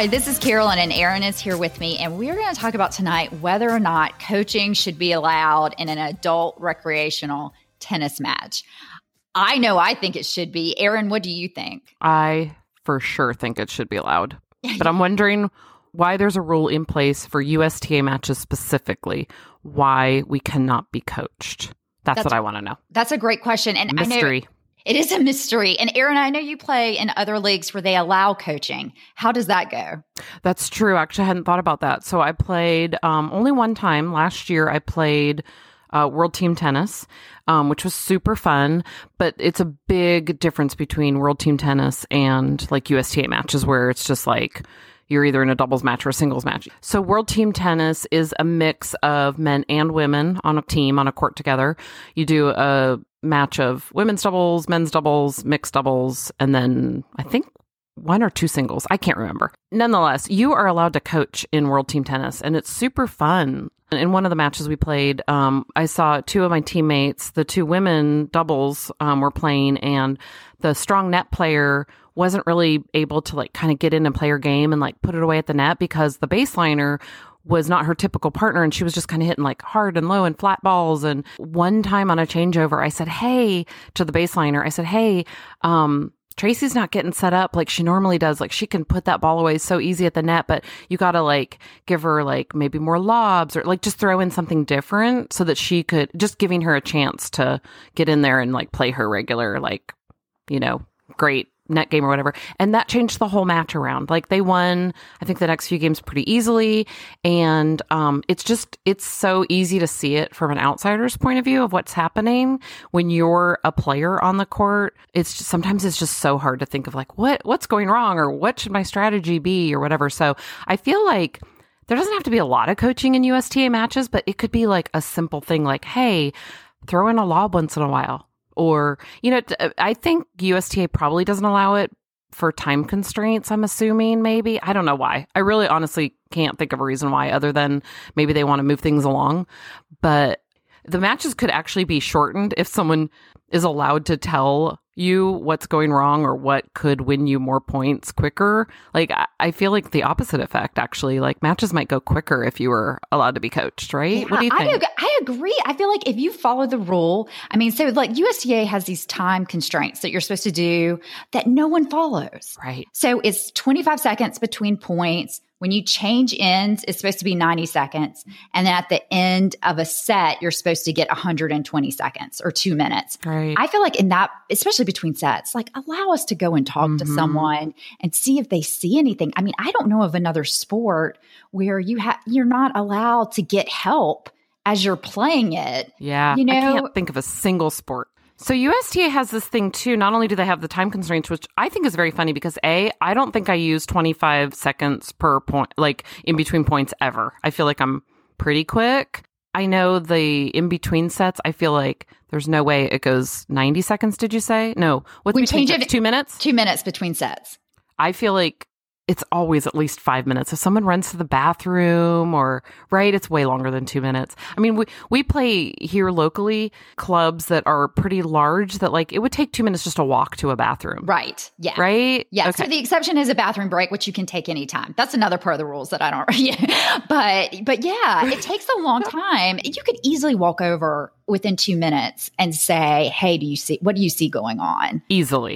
Hi, this is Carolyn, and Aaron is here with me, and we're going to talk about tonight whether or not coaching should be allowed in an adult recreational tennis match. I know I think it should be. Aaron, what do you think? I for sure think it should be allowed, but I'm wondering why there's a rule in place for USTA matches specifically, why we cannot be coached. That's what I want to know. That's a great question. And mystery. I know it is a mystery. And Aaron, I know you play in other leagues where they allow coaching. How does that go? That's true. Actually, I hadn't thought about that. So I played only one time. Last year, I played World Team Tennis, which was super fun. But it's a big difference between World Team Tennis and like USTA matches where it's just like you're either in a doubles match or a singles match. So World Team Tennis is a mix of men and women on a team, on a court together. You do a match of women's doubles, men's doubles, mixed doubles, and then I think one or two singles. I can't remember. Nonetheless, you are allowed to coach in World Team Tennis, and it's super fun. In one of the matches we played, I saw two of my teammates, the two women doubles were playing, and the strong net player wasn't really able to like kind of get in and play her game and like put it away at the net because the baseliner was not her typical partner, and she was just kind of hitting like hard and low and flat balls. And one time on a changeover, I said, hey, to the baseliner, I said, hey, Tracy's not getting set up like she normally does. Like she can put that ball away so easy at the net, but you got to like give her like maybe more lobs or like just throw in something different so that she could, just giving her a chance to get in there and like play her regular, like, you know, great net game or whatever. And that changed the whole match around. Like they won, I think, the next few games pretty easily. And it's so easy to see it from an outsider's point of view of what's happening when you're a player on the court. It's just, sometimes it's just so hard to think of like, what's going wrong or what should my strategy be or whatever. So I feel like there doesn't have to be a lot of coaching in USTA matches, but it could be like a simple thing like, hey, throw in a lob once in a while. Or, you know, I think USTA probably doesn't allow it for time constraints, I'm assuming, maybe. I don't know why. I really honestly can't think of a reason why other than maybe they want to move things along. But the matches could actually be shortened if someone is allowed to tell you what's going wrong or what could win you more points quicker. Like, I feel like the opposite effect, actually. Like, matches might go quicker if you were allowed to be coached, right? Yeah, what do you think? I agree. I feel like if you follow the rule, I mean, so like USTA has these time constraints that you're supposed to do that no one follows. Right. So it's 25 seconds between points. When you change ends, it's supposed to be 90 seconds. And then at the end of a set, you're supposed to get 120 seconds or 2 minutes. Right. I feel like in that, especially between sets, like allow us to go and talk to someone and see if they see anything. I mean, I don't know of another sport where you're not allowed to get help as you're playing it. Yeah. You know? I can't think of a single sport. So USTA has this thing too. Not only do they have the time constraints, which I think is very funny because I don't think I use 25 seconds per point, like in between points ever. I feel like I'm pretty quick. I know the in between sets, I feel like there's no way it goes 90 seconds. Did you say? No. What's between sets? 2 minutes? 2 minutes between sets. I feel like it's always at least 5 minutes. If someone runs to the bathroom or, right, it's way longer than 2 minutes. I mean, we play here locally clubs that are pretty large that like it would take 2 minutes just to walk to a bathroom. Right. Yeah. Right? Yeah. Okay. So the exception is a bathroom break, which you can take anytime. That's another part of the rules that I don't, yeah. But yeah, it takes a long time. You could easily walk over within 2 minutes and say, hey, what do you see going on? Easily.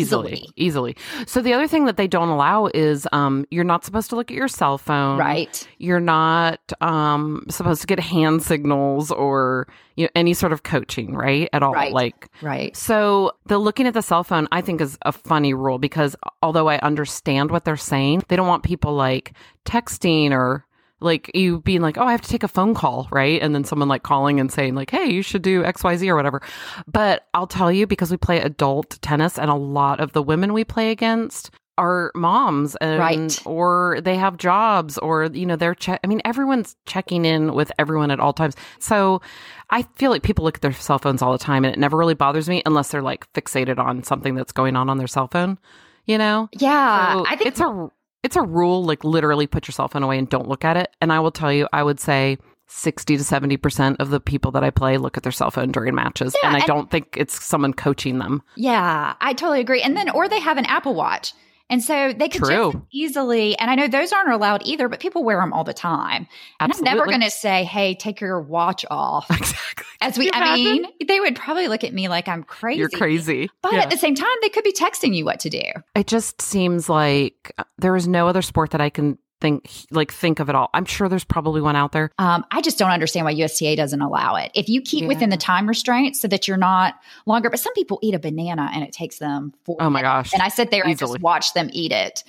So the other thing that they don't allow is you're not supposed to look at your cell phone. Right. You're not supposed to get hand signals or any sort of coaching, right? At all. Right. So the looking at the cell phone, I think, is a funny rule because although I understand what they're saying, they don't want people like texting or like you being like, oh, I have to take a phone call, right? And then someone like calling and saying like, hey, you should do XYZ or whatever. But I'll tell you, because we play adult tennis and a lot of the women we play against are moms or they have jobs or, they're everyone's checking in with everyone at all times. So I feel like people look at their cell phones all the time and it never really bothers me unless they're like fixated on something that's going on their cell phone, Yeah. So I think it's a rule, like literally put your cell phone away and don't look at it. And I will tell you, I would say 60 to 70% of the people that I play look at their cell phone during matches. Yeah, and I don't think it's someone coaching them. Yeah, I totally agree. And then, or they have an Apple Watch And so they could just easily, and I know those aren't allowed either, but people wear them all the time. And I'm never going to say, hey, take your watch off. Exactly. They would probably look at me like I'm crazy. You're crazy. But at the same time, they could be texting you what to do. It just seems like there is no other sport that I can think of it all. I'm sure there's probably one out there. I just don't understand why USTA doesn't allow it. If you keep within the time restraints so that you're not longer, but some people eat a banana and it takes them 4 minutes. Oh my gosh. And I sit there and just watch them eat it.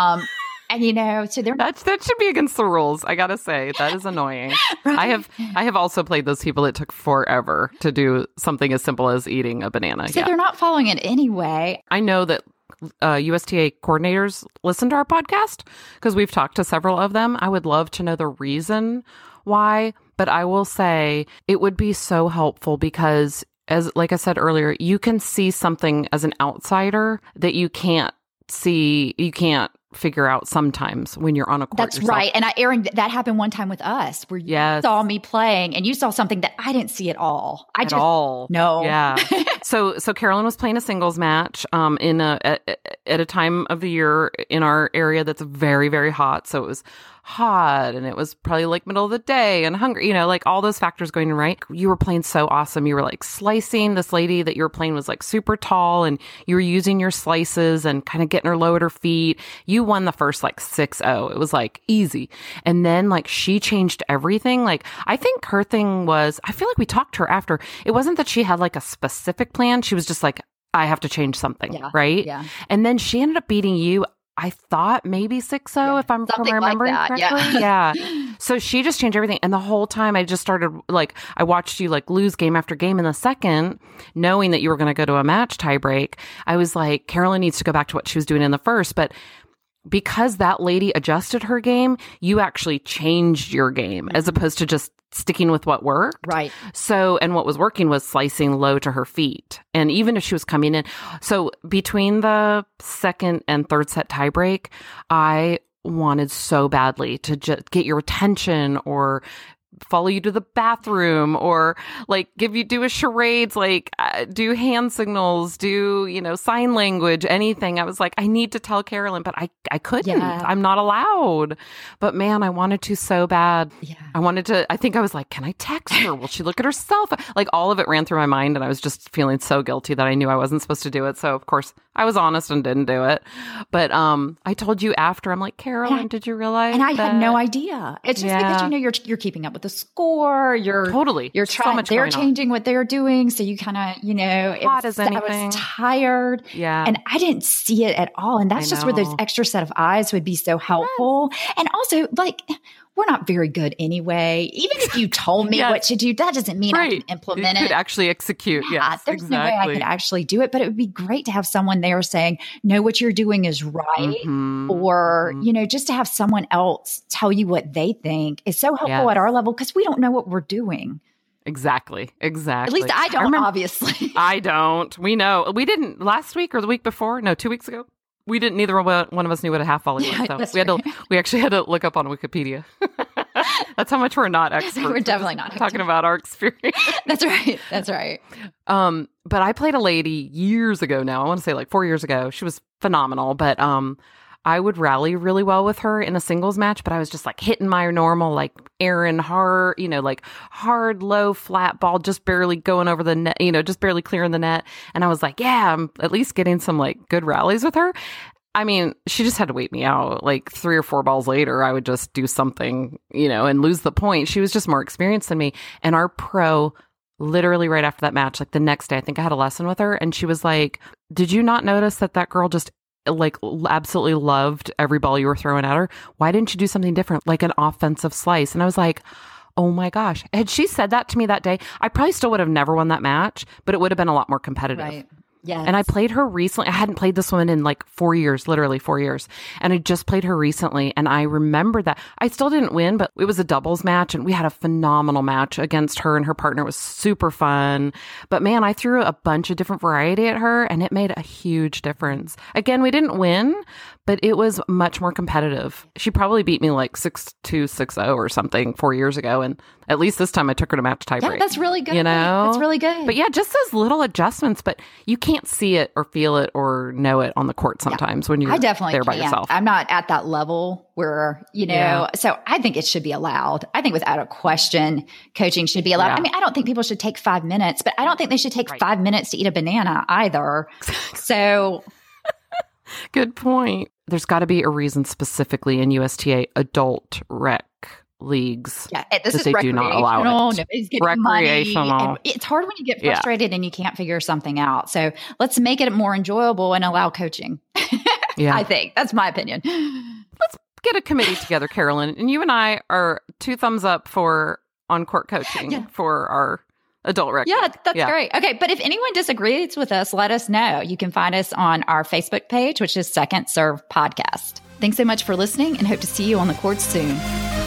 And so they're that should be against the rules. I gotta say that is annoying. Right? I have also played those people. It took forever to do something as simple as eating a banana. So they're not following it anyway. I know that USTA coordinators listen to our podcast because we've talked to several of them. I would love to know the reason why, but I will say it would be so helpful because, like I said earlier, you can see something as an outsider that you can't figure out sometimes when you're on a court. That's yourself. right. And Erin, that happened one time with us where you saw me playing and you saw something that I didn't see at all. No. Yeah. So Carolyn was playing a singles match at a time of the year in our area that's very, very hot. So it was hot and it was probably like middle of the day and hungry, like all those factors going in, right? You were playing so awesome. You were like slicing. This lady that you were playing was like super tall and you were using your slices and kind of getting her low at her feet. You won the first like 6-0. It was like easy. And then like she changed everything. Like I think her thing was, I feel like we talked to her after. It wasn't that she had like a specific plan. She was just like, I have to change something. Right. Yeah. And then she ended up beating you. I thought maybe 6-0 if I'm remembering correctly. Yeah. So she just changed everything. And the whole time I just started I watched you lose game after game in the second, knowing that you were going to go to a match tiebreak. I was like, Carolyn needs to go back to what she was doing in the first. But because that lady adjusted her game, you actually changed your game as opposed to just sticking with what worked. Right. So, and what was working was slicing low to her feet. And even if she was coming in, so between the second and third set tiebreak, I wanted so badly to just get your attention or follow you to the bathroom or do a charades, do hand signals, do, sign language, anything. I was like, I need to tell Carolyn, but I couldn't. Yeah. I'm not allowed. But man, I wanted to so bad. Yeah. I think I was like, can I text her? Will she look at herself? All of it ran through my mind and I was just feeling so guilty that I knew I wasn't supposed to do it. So of course I was honest and didn't do it. But I told you after, I'm like, Carolyn, did you realize? And I had no idea. It's just because you're keeping up with the score. You're trying. So much they're changing what they're doing, so you kind of hot as anything. I was tired. Yeah, and I didn't see it at all. And that's just where those extra set of eyes would be so helpful. Yes. And also, we're not very good anyway. Even if you told me what to do, that doesn't mean I can implement it. You could actually execute. Yeah, yes, there's no way I could actually do it. But it would be great to have someone there saying, no, what you're doing is right. Mm-hmm. Or, just to have someone else tell you what they think is so helpful at our level because we don't know what we're doing. Exactly. At least I don't, obviously. I don't. We know. We didn't last week or the week before. No, 2 weeks ago. We didn't. Neither one of us knew what a half volley was. So we actually had to look up on Wikipedia. That's how much we're not experts. We're definitely not talking about our experience. That's right. But I played a lady years ago now. I want to say 4 years ago. She was phenomenal, but I would rally really well with her in a singles match, but I was just hitting my normal, Erin hard, hard, low, flat ball, just barely going over the net, just barely clearing the net. And I was like, yeah, I'm at least getting some good rallies with her. I mean, she just had to wait me out. 3 or 4 balls later, I would just do something, and lose the point. She was just more experienced than me. And our pro, literally right after that match, the next day, I think I had a lesson with her. And she was like, did you not notice that girl just absolutely loved every ball you were throwing at her? Why didn't you do something different, like an offensive slice? And I was like, oh my gosh. Had she said that to me that day, I probably still would have never won that match, but it would have been a lot more competitive. Right. Yes. And I played her recently. I hadn't played this woman in 4 years, literally 4 years. And I just played her recently. And I remember that I still didn't win, but it was a doubles match. And we had a phenomenal match against her and her partner. It was super fun. But man, I threw a bunch of different variety at her and it made a huge difference. Again, we didn't win, but it was much more competitive. She probably beat me 6-2, 6-0 or something 4 years ago. And at least this time I took her to match tiebreak. Yeah, that's really good. That's really good. But yeah, just those little adjustments. But you can't can't see it or feel it or know it on the court sometimes when you're I definitely there by can't. yourself. I'm not at that level where, so I think it should be allowed. I think without a question, coaching should be allowed. Yeah. I mean, I don't think people should take 5 minutes, but I don't think they should take 5 minutes to eat a banana either. So good point. There's got to be a reason specifically in USTA adult rec leagues this is that they do not allow it. Nobody's getting Recreational. money. It's hard when you get frustrated and you can't figure something out. So let's make it more enjoyable and allow coaching. I think that's my opinion. Let's get a committee together, Carolyn, and you and I are 2 thumbs up for on-court coaching for our adult rec. Yeah, that's great. Okay, but if anyone disagrees with us, let us know. You can find us on our Facebook page, which is Second Serve Podcast. Thanks so much for listening and hope to see you on the courts soon.